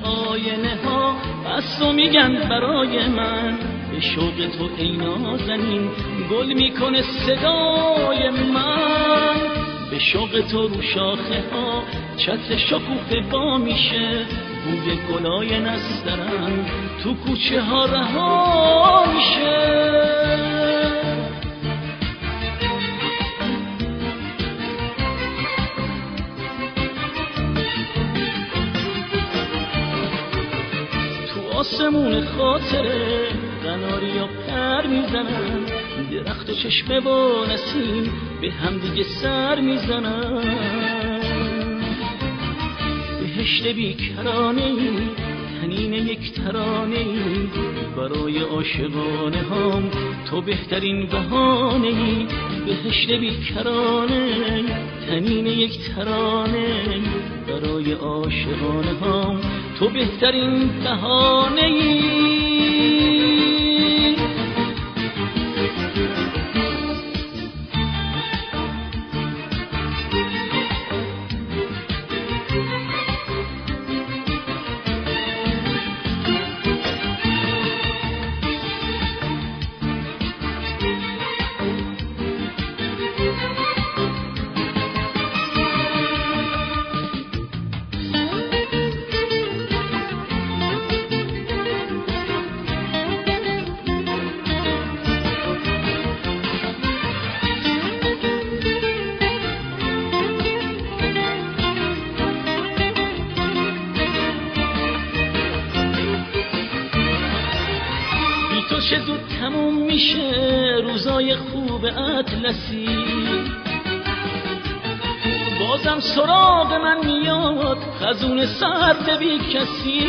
آینه ها از تو میگن برای من، به شوق تو ای نازنین گل میکنه صدای من. به شوق تو رو شاخه ها چتر شکوفه با میشه، بوی گلای نسترن تو کوچه ها رها میشه. آسمون خاطره قناریا پر میزنن، درخت و چشمه با نسیم به هم دیگه سر میزنن. بهشت بیکرانه‌ای تنین یک ترانه‌ای، برای عاشقانه هام تو بهترین بهانه‌ای. بهشت بیکرانه تنین یک ترانه‌ای، برای عاشقانه هام تو بهترین بهانه‌ای. چه زود تموم میشه روزای خوب اطلسی، بازم سراغ من میاد خزون سرد بی کسی.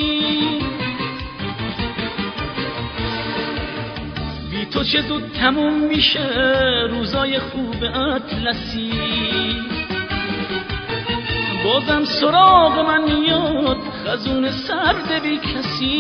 بی تو چه زود تموم میشه روزای خوب اطلسی، بازم سراغ من میاد خزون سرد بی کسی.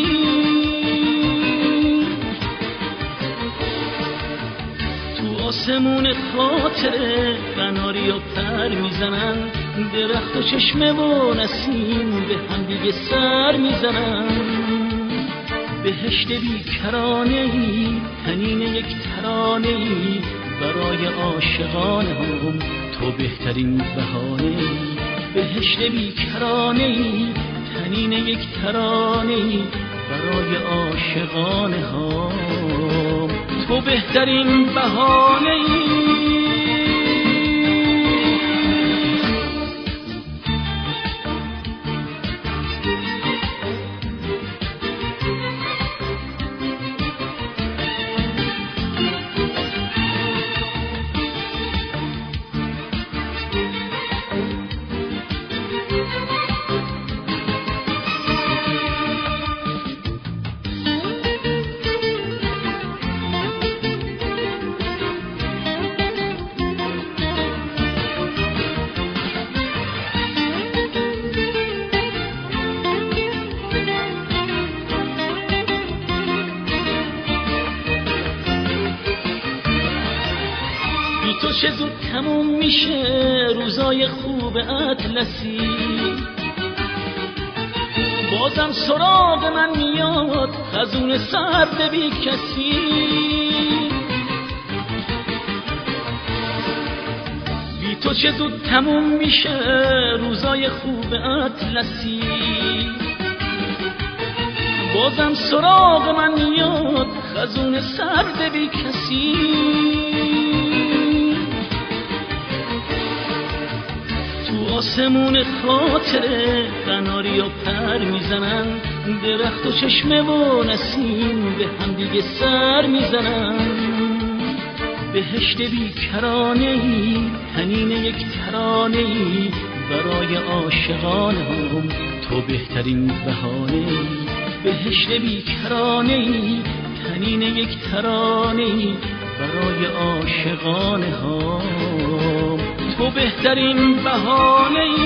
آسمون خاطره قناریا پر میزنن، درخت و چشمه و نسیم به هم دیگه سر میزنن. بهشت بیکرانه‌ای تنین یک ترانه‌ای، برای عاشقانه هم تو بهترین بهانه‌ای. بهشت بیکرانه‌ای تنین یک ترانه‌ای، برای عاشقانه هم تو بهترین بهانه‌ای. تو چه زود تموم میشه روزای خوب اطلسی، بازم سراغ من میاد خزون سرد بی کسی. بی تو چه زود تموم میشه روزای خوب اطلسی، بازم سراغ من میاد خزون سرد بی کسی. آسمون خاطره قناریا پر میزنن، درخت و چشمه و نسیم به هم دیگه سر میزنن. بهشت بیکرانه‌ای تنین یک ترانه‌ای، برای عاشقانه هم تو بهترین بهانه‌ای. بهشت بیکرانه‌ای تنین یک ترانه‌ای، برای عاشقانه هم تو بهترین بهانه‌ای.